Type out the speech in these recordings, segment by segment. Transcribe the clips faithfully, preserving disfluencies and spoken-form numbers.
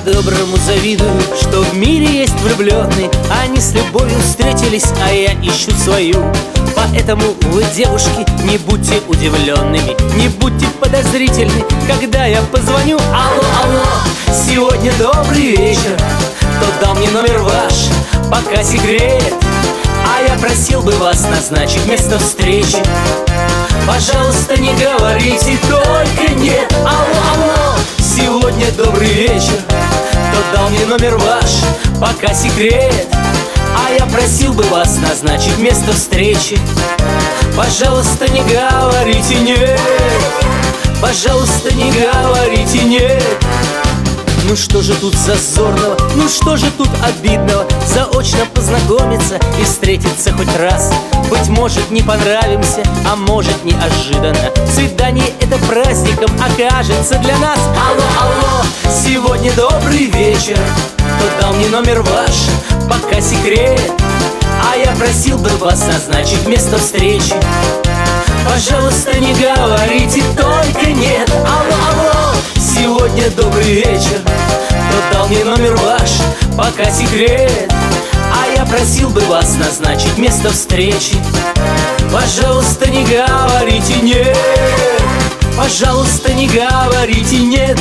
по-доброму завидую, что в мире есть влюбленные. Они с любовью встретились, а я ищу свою. Поэтому вы, девушки, не будьте удивленными, не будьте подозрительны, когда я позвоню. Алло, алло, сегодня добрый вечер. Кто дал мне номер ваш, пока секрет? А я просил бы вас назначить место встречи. Пожалуйста, не говорите только нет. Алло, алло, сегодня добрый вечер. Кто дал мне номер ваш, пока секрет? А я просил бы вас назначить место встречи. Пожалуйста, не говорите нет. Пожалуйста, не говорите нет. Ну что же тут зазорного, ну что же тут обидного? Заочно познакомиться и встретиться хоть раз. Быть может, не понравимся, а может, неожиданно свидание это праздником окажется для нас. Алло, алло, сегодня добрый вечер. Кто дал мне номер ваш, пока секрет? А я просил бы вас назначить место встречи. Пожалуйста, не говорите только нет. Алло, алло, сегодня добрый вечер. Кто дал мне номер ваш, пока секрет? А я просил бы вас назначить место встречи. Пожалуйста, не говорите нет. Пожалуйста, не говорите нет.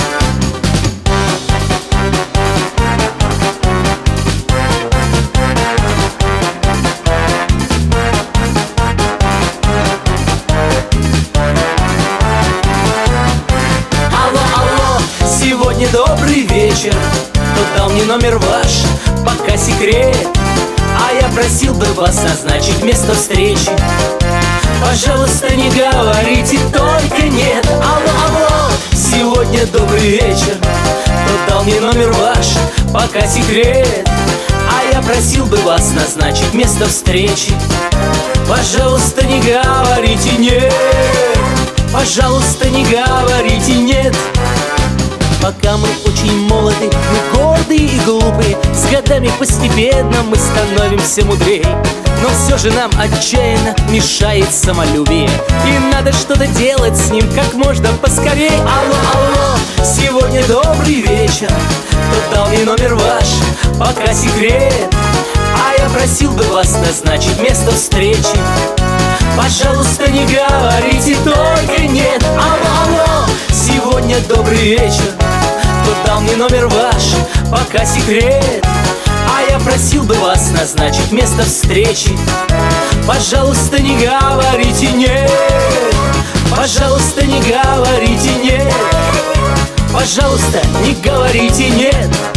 Сегодня добрый вечер. Кто дал мне номер ваш, пока секрет? А я просил бы вас назначить место встречи. Пожалуйста, не говорите только нет. Алло, алло, сегодня добрый вечер. Кто дал мне номер ваш, пока секрет? А я просил бы вас назначить место встречи. Пожалуйста, не говорите нет. Пожалуйста, не говорите нет. Пока мы очень молоды, мы гордые и глупые, с годами постепенно мы становимся мудрее. Но все же нам отчаянно мешает самолюбие, и надо что-то делать с ним как можно поскорей. Алло, алло, сегодня добрый вечер. Кто дал мне номер ваш, пока секрет? А я просил бы вас назначить место встречи. Пожалуйста, не говорите только нет. Алло, алло, сегодня добрый вечер. Кто дал мне номер ваш, пока секрет? А я просил бы вас назначить место встречи. Пожалуйста, не говорите нет. Пожалуйста, не говорите нет. Пожалуйста, не говорите нет.